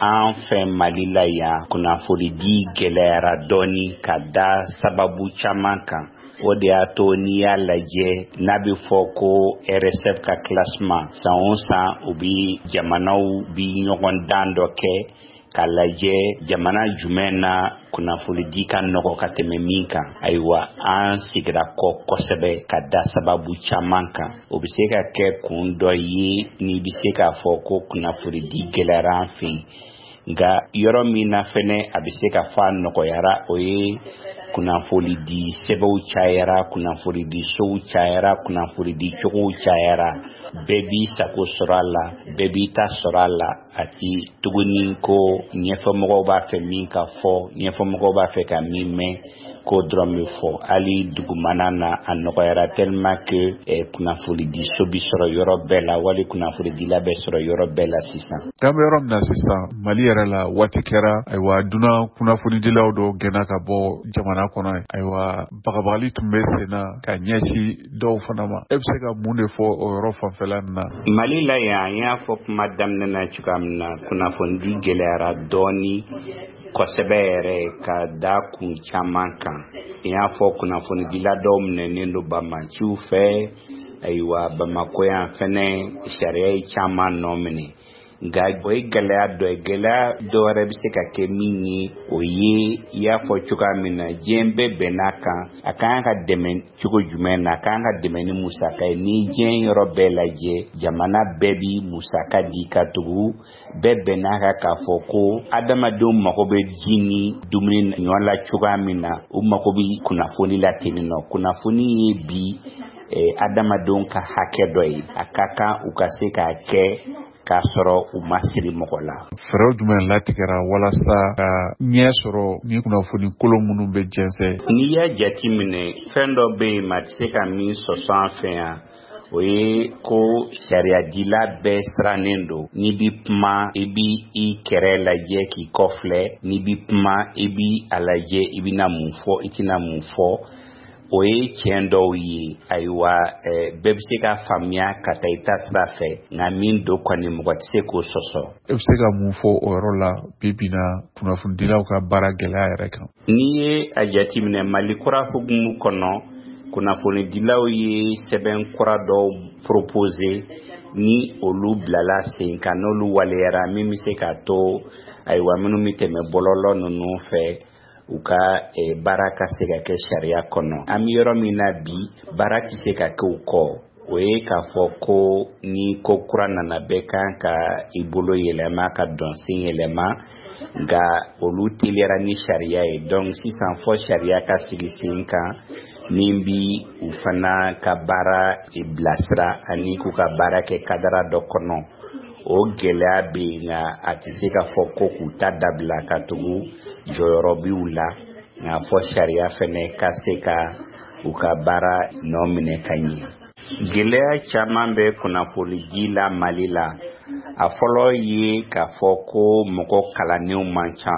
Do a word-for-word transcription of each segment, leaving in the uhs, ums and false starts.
an fɛ Mali la yan kunnafoni di gɛlɛyara dɔɔni ka da sababu caman kan. O de y'a to n'i y'a lajɛ n'a bɛ fɔ ko R S F ka classement san o san u bi jamanaw bi ɲɔgɔn dan dɔ kɛ k'a lajɛ jamana jumɛn na kunnafoni di ka nɔgɔ ka tɛmɛ min kan. Ayiwa an sigira kɔ kosɛbɛ ka da sababu caman kan. O bɛ se ka kɛ kun dɔ ye n'i bɛ se k'a fɔ ko kunnafoni di gɛlɛyara an fɛ. Nka yɔrɔ min na fɛnɛ a bɛ se ka fɔ a nɔgɔyara o ye kunnafoni di sɛbɛnw cayara, kunnafoni di sow cayara, kunnafoni di cogow cayara. Bɛɛ b'i sago sɔrɔ a la, bɛɛ b'i ta sɔrɔ a la. A ti tuguni ko ɲɛfɔmɔgɔw b'a fɛ min ka fɔ, ɲɛfɔmɔgɔw b'a fɛ ka min mɛn ko dɔrɔn bɛ fɔ. Hali dugumana na a nɔgɔyara tellement que eh, kunnafoni di so bi sɔrɔ yɔrɔ bɛɛ la, wali kunnafoni dila bɛ sɔrɔ yɔrɔ bɛɛ la sisan. K'an bɛ yɔrɔ min na sisan Mali yɛrɛ la waati kɛra ayiwa dunan kunnafoni dilaw dɔw gɛnna ka bɔ jamana kɔnɔ. Ayiwa bagabagali tun bɛ sen na ka ɲɛsin dɔw fana ma. E bɛ se ka mun de fɔ o yɔrɔ fanfɛla nin na? Mali la yan n y'a fɔ kuma daminɛ na cogoya min na kunnafoni di gɛlɛyara dɔɔni kosɛbɛ yɛrɛ ka da kun caman kan. N y'a fɔ kunnafoni dila dɔw minɛnen don Bamaciw fɛ. Ayiwa Bamako yan fɛnɛ sariya ye caman nɔ minɛ. Nka o ye gɛlɛya dɔ ye. Gɛlɛya dɔ wɛrɛ bɛ se ka kɛ min ye o ye i y'a fɔ cogoya min na diɲɛ bɛɛ bɛnn'a kan a kan ka dɛmɛ cogo jumɛn na, a kan ka dɛmɛ ni musaka ye. Ni diɲɛ yɔrɔ bɛɛ lajɛ jamana bɛɛ bi musaka di ka tugu bɛɛ bɛnn'a kan k'a fɔ ko adamadenw mago bɛ ji ni dumuni ɲɔ la cogoya min na u mago bɛ kunnafoni la ten nɔ. Kunnafoni ye bi eh, adamadenw ka hakɛ dɔ ye. A ka kan u ka se k'a kɛ k'a sɔrɔ u ma siri mɔgɔ la. Fɛɛrɛ jumɛn latigɛra walasa ka ɲɛ sɔrɔ ni kunnafoni kolon minnu bɛ jɛnsɛn? N'i y'a jate minɛ fɛn dɔ bɛ yen ma tɛ se ka min sɔsɔ an fɛ yan o ye ko sariyadila bɛɛ sirannen don. N'i bi kuma i bi i kɛrɛ lajɛ k'i kɔfilɛ, n'i bi kuma i bi a lajɛ i bɛna mun fɔ i tɛna mun fɔ. O ye tiɲɛ dɔw ye. Ayiwa eh, bɛɛ bɛ se ka faamuya ka taa i ta sira fɛ nka min do kɔni mɔgɔ tɛ se k'o sɔsɔ. E bɛ se ka mun fɔ o yɔrɔ la bi bi in na kunnafonidilaw ka baara gɛlɛya yɛrɛ kan? N'i ye a jateminɛ Mali kura hukumu kɔnɔ kunnafonidilaw ye sɛbɛn kura dɔw proposer ni olu bilala sen kan n'olu waleyara min bɛ se k'a to ayiwa minnu bɛ tɛmɛ bɔlɔlɔ ninnu fɛ u ka eh, baara ka se ka kɛ sariya kɔnɔ. An bɛ yɔrɔ min na bi baara tɛ se ka kɛ u kɔ. O ye k'a fɔ ko ni ko kura nana bɛɛ kan ka i bolo yɛlɛma ka dɔnsen yɛlɛma nka olu teliyara ni sariya ye. Donc sisan fɔ sariya ka sigi sen kan min bi u fana ka baara bilasira ani k'u ka baara kɛ kadara dɔ kɔnɔ. O gɛlɛya bɛ yen nka a tɛ se ka fɔ ko k'u ta dabila ka tugu jɔyɔrɔ b'u la nka fɔ sariya fɛnɛ ka se ka u ka baara nɔ minɛ ka ɲɛ. Gɛlɛya caman bɛ kunnafoni di la Mali la. A fɔlɔ ye k'a fɔ ko mɔgɔ kalannenw man ca.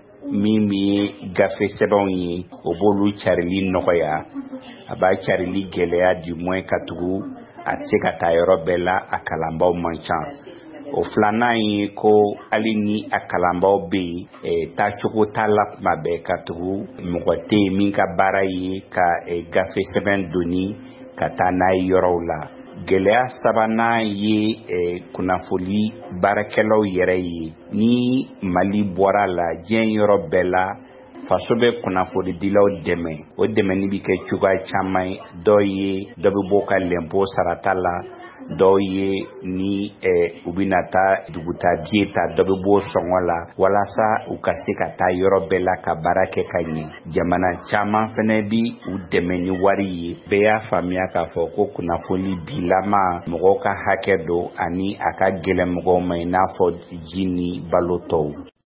Min bɛ gafe sɛbɛnw ye o b'olu carili nɔgɔya. A b'a carili gɛlɛya du moins ka tugu a tɛ se ka taa yɔrɔ bɛɛ la a kalanbaw man ca. O filanan ye ko hali ni a kalanbaw bɛ yen eh, taacogo t'a la kuma bɛɛ ka tugu mɔgɔ tɛ yen min ka baara ye ka eh, gafe sɛbɛn doni ka taa n'a ye yɔrɔw la. Gɛlɛya sabanan ye eh, kunnafoni baarakɛlaw yɛrɛ ye. Ni Mali bɔra la diɲɛ yɔrɔ bɛɛ la faso bɛ kunnafoni dilaw dɛmɛ. O dɛmɛni bɛ kɛ cogoya caman ye. Dɔw ye dɔ bɛ bɔ ka lɛnpo sarata la, dɔw ye ni eh, u bɛna taa dugutaji ta dɔ bɛ bɔ sɔngɔ la walasa u ka se ka taa yɔrɔ bɛɛ la ka baara kɛ ka ɲɛ. Jamana caman fɛnɛ bi u dɛmɛ ni wari ye. Bɛɛ y'a faamuya k'a fɔ ko kunnafoni bilama mɔgɔw ka hakɛ don ani a ka gɛlɛn mɔgɔw ma i n'a fɔ ji ni balo tɔw.